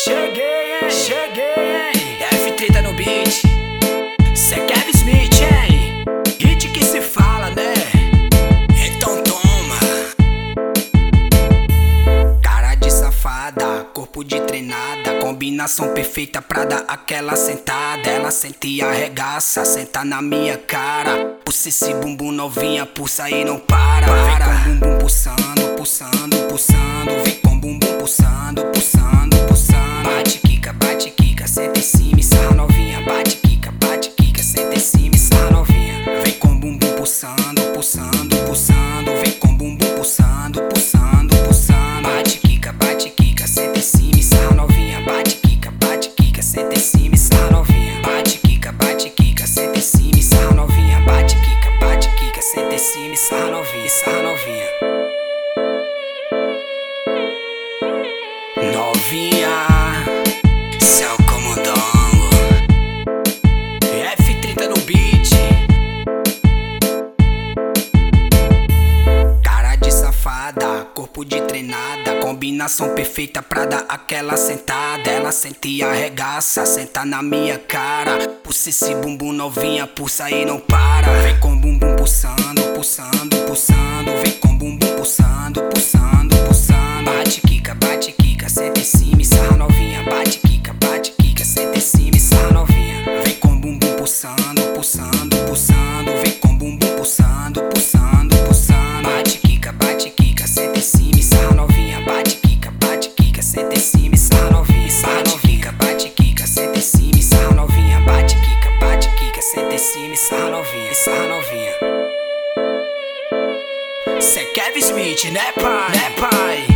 Cheguei, hein? Cheguei, hein? F30 no beat. Cê é Kevin Smith, hein? Hit que se fala, né? Então toma. Cara de safada, corpo de treinada, combinação perfeita pra dar aquela sentada. Ela senta e arregaça, senta na minha cara. Puxa esse bumbum novinha, pulsa e não para. Vem com o bumbum pulsando, pulsando, pulsando. Vem com o bumbum pulsando, pulsando, pulsando. Bate, quica, senta em cima e sarra novinha. Bate, quica, senta em cima e sarra novinha. Vem com o bumbum pulsando, pulsando, pulsando. Vem com o bumbum pulsando, pulsando, pulsando. Bate, quica, senta em cima e sarra novinha. Bate, quica, senta em cima e sarra novinha. Bate, quica, senta em cima e sarra novinha. Bate, quica, senta em cima e sarra novinha, sarra novinha. Novinha, seu comodongo, F30 no beat. Cara de safada, corpo de treinada, combinação perfeita pra dar aquela sentada. Ela senta e arregaça, senta na minha cara. Puxa esse bumbum novinha, pulsa e não para. Vem com o bumbum pulsando, pulsando, pulsando. Vem com o bumbum pulsando, pulsando, pulsando. Bate, quica, senta em cima e sarra novinha. Bate, quica, senta em cima e sarra novinha. Vem com o bumbum pulsando, pulsando, pulsando. Vem com o bumbum pulsando, pulsando, pulsando. Bate, quica, senta em cima e sarra novinha. Bate, quica, senta em cima e sarra novinha. Bate, quica, senta em cima e sarra novinha. Bate, quica, senta em cima e sarra novinha, sarra novinha. Cê é Kevin Smith, né pai? Né pai?